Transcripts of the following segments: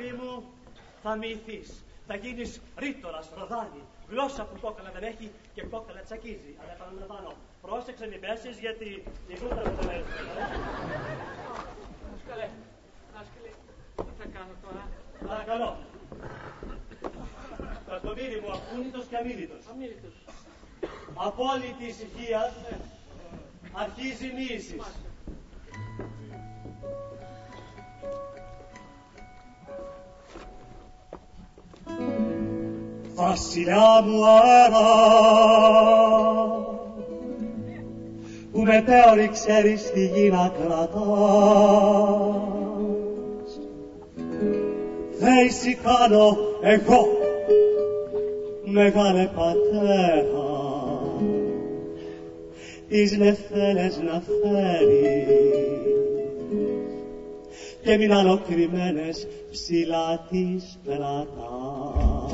παιδί μου, θα μυηθείς. Θα γίνεις ρήτορας, ροδάνι. Γλώσσα που κόκαλα δεν έχει και κόκαλα τσακίζει. Αλλά επαναλαμβάνω, πρόσεξε μην πέσεις γιατί η ζούτρα μου δεν έρθει. Δάσκαλε, τι θα κάνω τώρα? Παρακαλώ. Καστομήρη μου, ακούνητος και αμίλητος. Αμίλητος. Απόλυτη ησυχία, αρχίζει μοίησης. Βασιλιά μου αέρα, που μετέωρη ξέρεις τη γη να κρατάς, θέηση κάνω εγώ, μεγάλε πατέρα, τις νεφέλες να φέρεις και μην ανοκριμένες ψηλά τις κρατάς.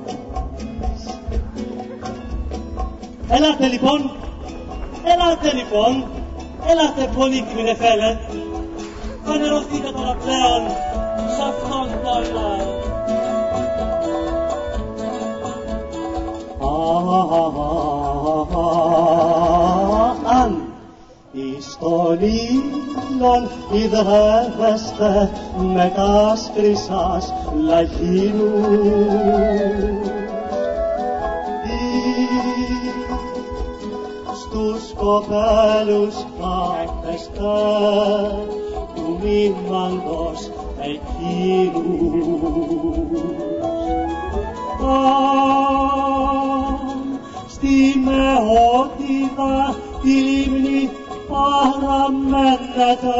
Ελάτε λοιπόν, ελάτε πολύτιμοι νεφέλε, φανερωθείτε τώρα πλέον σ' αυτόν τον αν εις τον ήλιον ιδρεύεστε με τας χρυσάς λαχίνους, στους κοπέλους κάθεστε του μήμαντος εκείνους. Στη Μεότιδα τη λίμνη παραμένετε,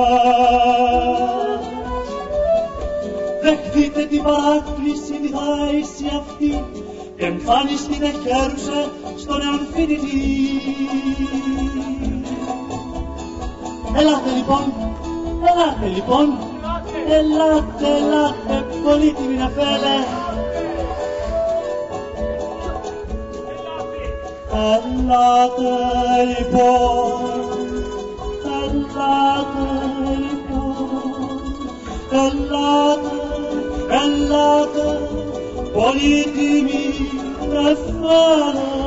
δεχτείτε την παράκληση τη δάηση αυτή και εμφανιστείτε χέρουσε στον εμφυνητή. Ελάτε λοιπόν, ελάτε πολύτιμοι νεφέλε. Ελάτε λοιπόν, ελάτε πολύτιμοι νεφέλε.